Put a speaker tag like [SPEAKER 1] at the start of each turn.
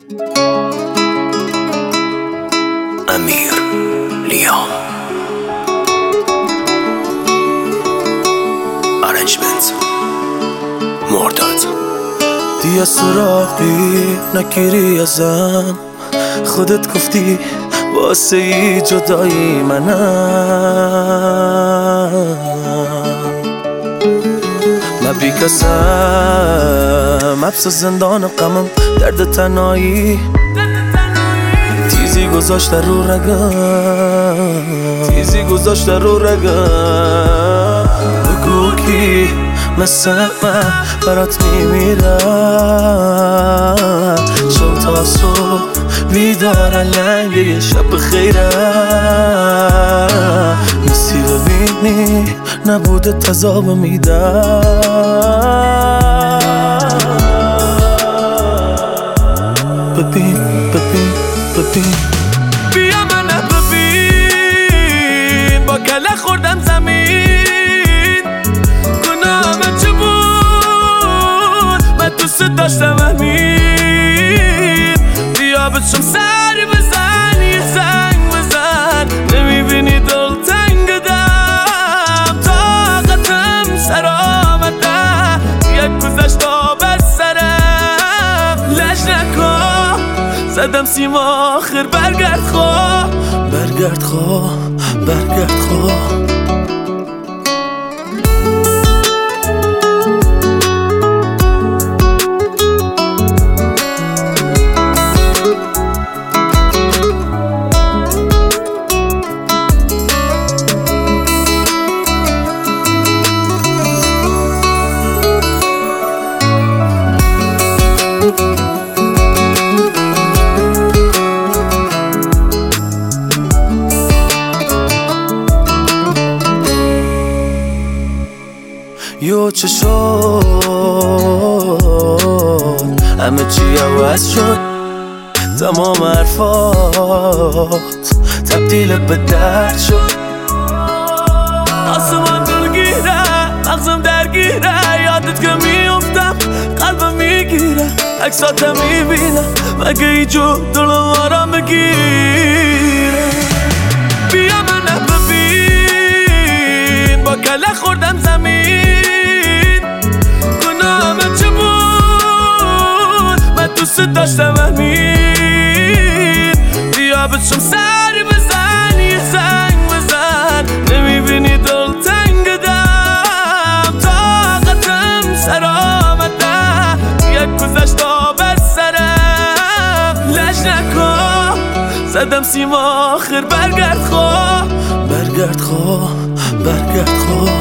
[SPEAKER 1] امیر لیام ارنجمنت مرداد.
[SPEAKER 2] دیگه سراغی نگیری ازم، خودت گفتی واسه ای جدایی منم. من بی کسم حبس زندان غمم، درد تنهایی تیزی گذاشته رو رگم، تیزی گذاشته رو رگم. بگو کی مثل من برات میمیرم، شب تا صبح بیدار لنگ یه شب خیرم. نیستی ببینی نبوده تذاب میدم. ببین ببین ببین
[SPEAKER 3] بیا من ببین، با کله خوردم زمین. گناهم چه بود؟ من دوست داشتم همین. بیا بچم سر بزن، یه زنگ بزن. نمیبینی دل تنگ دم، طاقتم سر آمده. یک گذشتا بر سرم، لج نکن زدم سیم آخر. برگرد خواه،
[SPEAKER 2] برگرد خواه، برگرد خواه. یو چه شد، همه چی عوض شد. تمام حرفات تبدیل به درد شد.
[SPEAKER 3] آسمان دلگیره، مغزم درگیره. یادت که میافتم قلبم میگیره. عکساتم میبینم مگه ایجو دلم آرام بگیره. بیا من ببین، با کله خوردم زمین. گناهم چه بود؟ من دوست داشتم همین. بیا بچم سر بزن، یه زنگ بزن. نمیبینی دل تنگ دم، طاقتم سر آمده. یک گذشتا بر سرم، لج نکن زدم سیم آخر. برگرد خواه،
[SPEAKER 2] برگرد خواه، برگرد خواه.